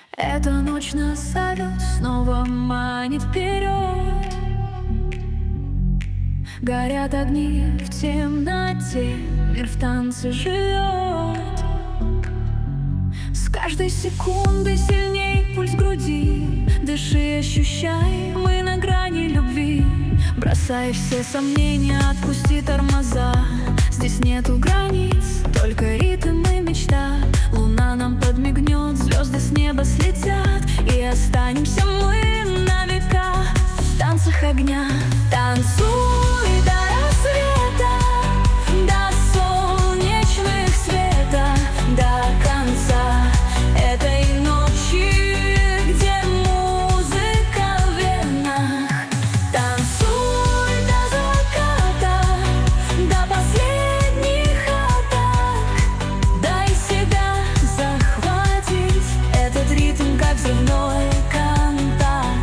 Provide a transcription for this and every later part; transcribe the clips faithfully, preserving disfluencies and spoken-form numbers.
Эта ночь нас зовет, снова манит вперед. Горят огни в темноте, мир в танце живет. С каждой секундой сильней пульс в груди. Дыши, ощущай, мы на грани любви. Бросай все сомнения, отпусти тормоза. Здесь нету границ, только ритм и мечта. Луна нам подмигнет, звезды с неба слетят, и останемся мы на века в танцах огня. Танцуй до рассвета, до солнечных света, до конца этой ночи, где музыка в венах. Танцуй до заката, до последних атак. Дай себя захватить этот ритм, как взрывной контакт.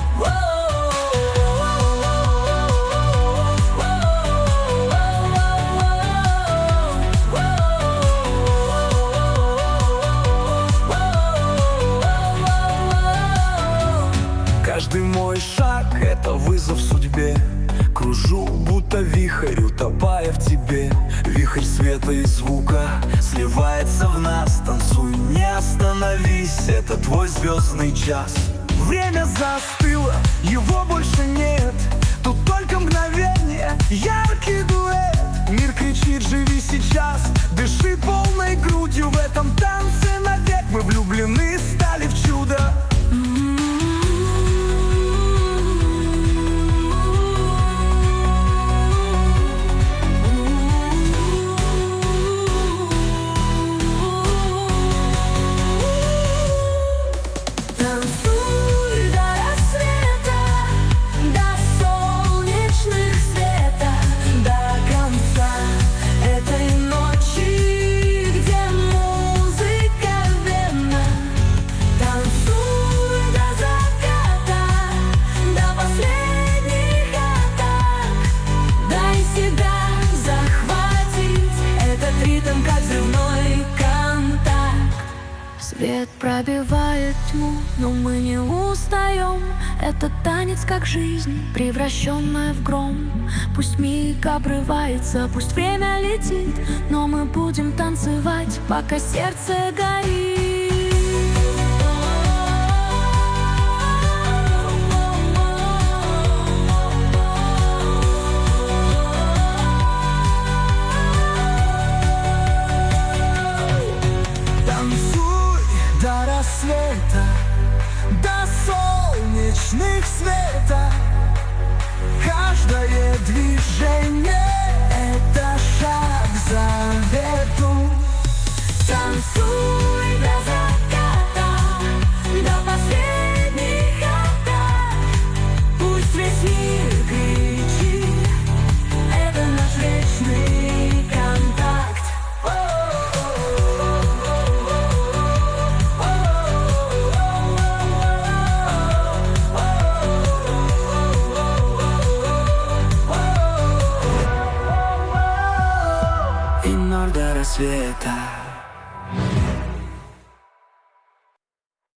Каждый мой шаг — это вызов судьбе. Кружу, будто вихрь, утопая в тебе. Вихрь света и звука сливается в нас. Танцуй, не остановись, это твой звездный час. Время застыло, его больше нет. Тут только мгновение, яркий дуэт. Мир кричит: живи сейчас, дыши полной грудью. В этом танце навек мы влюблены, стали в чудо. Свет пробивает тьму, но мы не устаем. Этот танец как жизнь, превращенная в гром. Пусть миг обрывается, пусть время летит, но мы будем танцевать, пока сердце горит. До рассвета, до солнечных света. Каждое движение — это шаг к завету. Танцуй до заката, до последних атак. Пусть весь мир кричит, это наш вечный контакт. До рассвета.